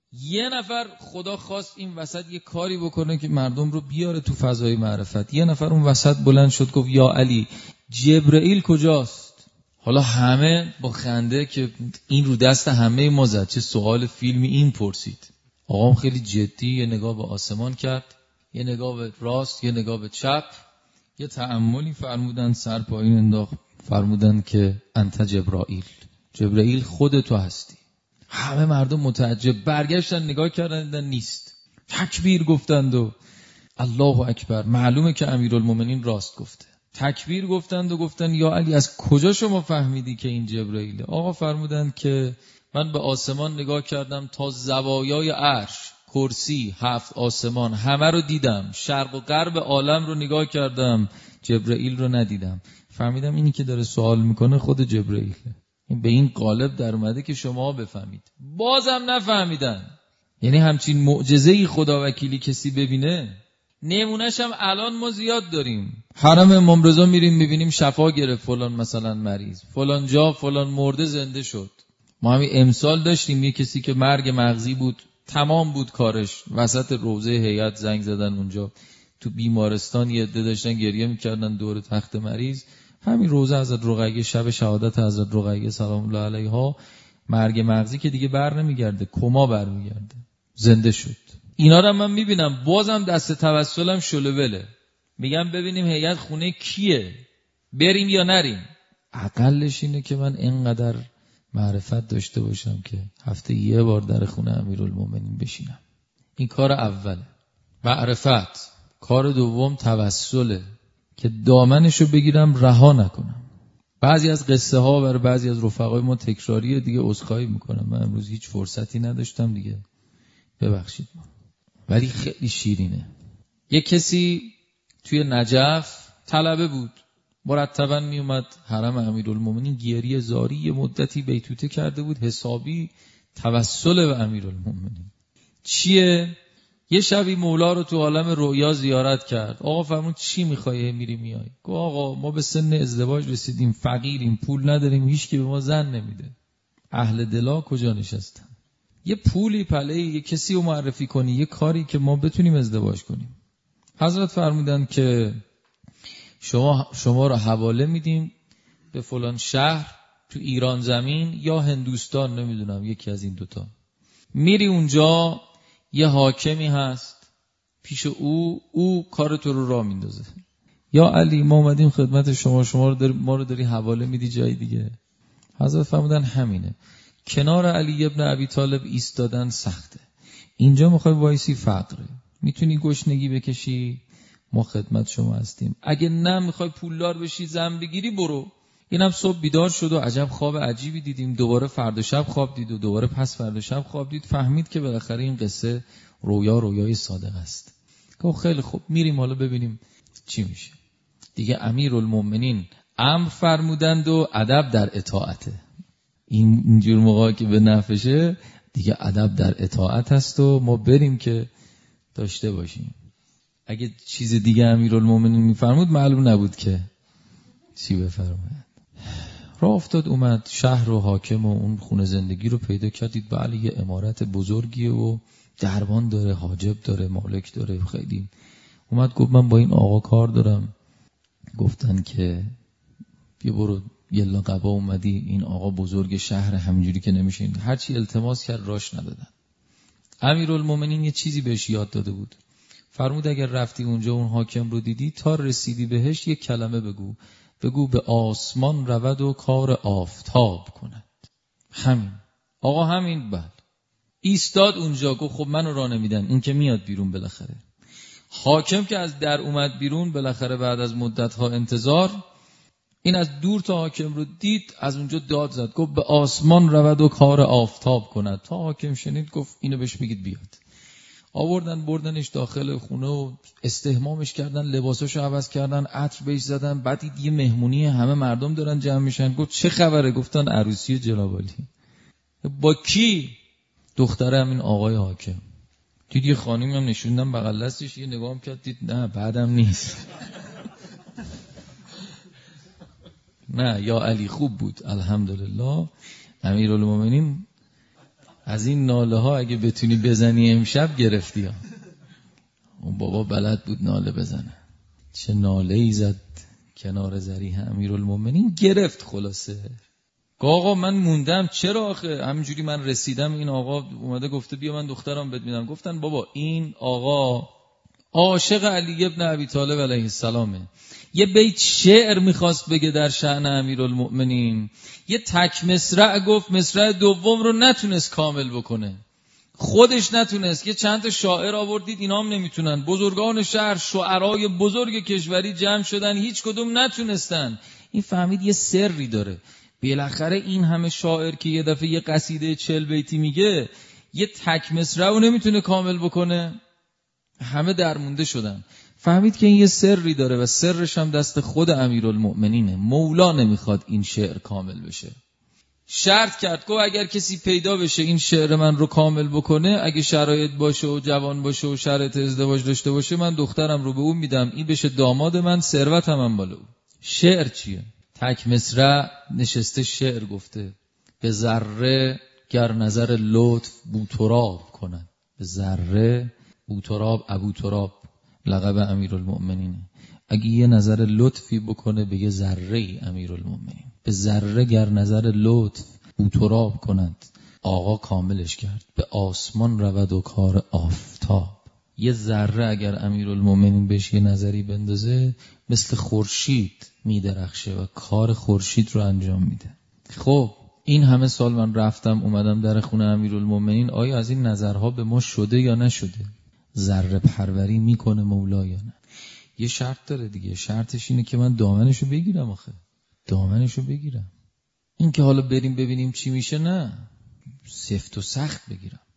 یه نفر خدا خواست این وسط یه کاری بکنه که مردم رو بیاره تو فضای معرفت. یه نفر اون وسط بلند شد گفت یا علی جبرئیل کجاست؟ حالا همه با خنده که این رو دست همه ما زد، چه سوال فیلمی این پرسید. آقام خیلی جدی یه نگاه به آسمان کرد، یه نگاه به راست، یه نگاه به چپ، یه تأملی فرمودن، سر پایین انداخت، فرمودن که انت جبرائیل، جبرائیل خود تو هستی. همه مردم متعجب برگشتن نگاه کردن دیدن نیست. تکبیر گفتند و الله اکبر، معلومه که امیرالمومنین راست گفته. تکبیر گفتند و گفتن یا علی از کجا شما فهمیدی که این جبرائیله؟ آقا فرمودند که من به آسمان نگاه کردم تا زوایای عرش، کرسی، 7 آسمان همه رو دیدم، شرق و غرب عالم رو نگاه کردم، جبرائیل رو ندیدم. فهمیدم اینی که داره سوال میکنه خود جبرائیله. این به این قالب در اومده که شما بفهمید. بازم نفهمیدن. یعنی همچین معجزه‌ای خدا وکیلی کسی ببینه؟ نمونه‌ش هم الان ما زیاد داریم. حرم امام رضا میریم میبینیم شفا گرفت فلان مثلا مریض، فلان جا فلان مرده زنده شد. ما همین امسال داشتیم یه کسی که مرگ مغزی بود، تمام بود کارش، وسط روضه هیئت زنگ زدن اونجا تو بیمارستان، یه عده داشتن گریه میکردن دور تخت مریض. همین روضه حضرت رقیه، شب شهادت حضرت رقیه سلام الله علیها، مرگ مغزی که دیگه بر نمیگرده، کما برمیگرده، زنده شد. اینا رو من میبینم بازم دست توسلم شلوله. میگم ببینیم هیئت خونه کیه، بریم یا نریم. اقلش اینه که من اینقدر معرفت داشته باشم که هفته یه بار در خونه امیرالمومنین بشینم. این کار اوله، معرفت. کار دوم توسله که دامنشو بگیرم رها نکنم. بعضی از قصه ها برای بعضی از رفقای ما تکراریه دیگه، عذرخواهی میکنم، من امروز هیچ فرصتی نداشتم دیگه، ببخشید ما. ولی خیلی شیرینه. یک کسی توی نجف طلبه بود، مرتبا می اومد حرم امیرالمومنین، گریه زاری یه مدتی بیتوته کرده بود، حسابی توسل به امیرالمومنین. چیه؟ یه شبی مولا رو تو عالم رؤیا زیارت کرد. آقا فرمود چی میخوای میری میای؟ گفت آقا ما به سن ازدواج رسیدیم، فقیریم، پول نداریم، هیچ کی به ما زن نمیده. اهل دلا کجا نشستن؟ یه پولی پله یه کسی رو معرفی کنی، یه کاری که ما بتونیم ازدواج کنیم. حضرت فرمودن که شما رو حواله میدیم به فلان شهر تو ایران زمین یا هندوستان، نمیدونم یکی از این دوتا. میری اونجا یه حاکمی هست، پیش او کار تو رو راه میندازه. یا علی ما اومدیم خدمت شما ما رو داری حواله میدی جای دیگه. حضرت فرمودن همینه. کنار علی ابن ابی طالب ایستادن سخته. اینجا میخوای وایسی فقره، میتونی گشنگی بکشی، ما خدمت شما هستیم. اگه نه میخوای پولدار بشی زن بگیری برو. اینم صبح بیدار شد و عجب خواب عجیبی دیدیم. دوباره فردا شب خواب دید و دوباره پس فردا شب خواب دید. فهمید که بالاخره این قصه رویای صادق است. گفت خیلی خوب میریم حالا ببینیم چی میشه. دیگه امیرالمومنین امر فرمودند و ادب در اطاعته. اینجور موقع که به نفشه دیگه ادب در اطاعت هست و ما بریم که داشته باشیم. اگه چیز دیگه امیرالمومنین میفرمود معلوم نبود که چی بفرماید. راه افتاد اومد شهر و حاکم و اون خونه زندگی رو پیدا کردید. بله یه عمارت بزرگیه و دربان داره، حاجب داره، مالک داره. خیلی اومد گفت من با این آقا کار دارم. گفتن که بیا برو، یلا قبا اومدی، این آقا بزرگ شهر، همینجوری که نمیشه. هرچی التماس کرد راش ندادن. امیرالمومنین یه چیزی بهش یاد داده بود. فرمود اگر رفتی اونجا اون حاکم رو دیدی، تا رسیدی بهش یک کلمه بگو به آسمان رود و کار آفتاب کند. همین آقا، همین. بعد ایستاد اونجا گفت خب منو راه نمیدن، این که میاد بیرون بالاخره. حاکم که از در اومد بیرون بالاخره بعد از مدت‌ها انتظار، این از دور تا حاکم رو دید، از اونجا داد زد گفت به آسمان رود و کار آفتاب کند. تا حاکم شنید گفت اینو بهش بگید بیاد. بردنش داخل خونه و استحمامش کردن، لباساشو عوض کردن، عطر بهش زدن. بعد دید یه مهمونی، همه مردم دارن جمع میشن. گفت چه خبره؟ گفتن عروسی جناب عالی. با کی؟ دختره همین آقای حاکم. دید یه خانمی هم نشوندن بغل دستش، یه نگاهم کرد دید نه بعدم نیست. نه یا علی خوب بود الحمدلله. امیرالمومنین از این ناله ها اگه بتونی بزنی امشب گرفتی ها. اون بابا بلد بود ناله بزنه. چه ناله ای زد کنار ذریح امیرالمومنین، گرفت. خلاصه آقا من موندم، چرا آخه همینجوری من رسیدم این آقا اومده گفته بیا من دخترم بهت میدم. گفتن بابا این آقا عاشق علی ابن ابی طالب علیه السلامه، یه بیت شعر میخواست بگه در شأن امیرالمؤمنین، یه تک مصرع گفت، مصرع دوم رو نتونست کامل بکنه، خودش نتونست، یه چند تا شاعر آوردید اینا هم نمیتونن، بزرگان شهر شعرای بزرگ کشوری جمع شدن هیچ کدوم نتونستن. این فهمید یه سری داره. بالاخره این همه شاعر که یه دفعه یه قصیده 40 بیتی میگه یه تک مصرع رو نمیتونه کامل بکنه، همه درمونده شدن. فهمید که این یه سری داره و سرش هم دست خود امیرالمؤمنینه. مولا نمیخواد این شعر کامل بشه. شرط کرد گفت اگر کسی پیدا بشه این شعر من رو کامل بکنه، اگه شرایط باشه و جوان باشه و شرایط ازدواج داشته باشه، من دخترم رو به اون میدم، این بشه داماد من، ثروتم هم بالا. شعر چیه؟ تک مصرع نشسته شعر گفته، به ذره گر نظر لطف بوتراب کند. به ذره، بوتراب ابو تراب لقب امیرالمؤمنینه، اگه یه نظر لطفی بکنه به یه ذره امیرالمؤمنین، به ذره گر نظر لطف بوتراب کند، آقا کاملش کرد. به آسمان رود و کار آفتاب. یه ذره اگر امیرالمؤمنین بهش یه نظری بندازه مثل خورشید میدرخشه و کار خورشید رو انجام میده. خب این همه سال من رفتم اومدم در خونه امیرالمؤمنین، آیا از این نظرها به ما شده یا نشده؟ ذره پروری میکنه مولا یا نه؟ یه شرط داره دیگه، شرطش اینه که من دامنشو بگیرم. آخه دامنشو بگیرم. این که حالا بریم ببینیم چی میشه، نه، سفت و سخت بگیرم.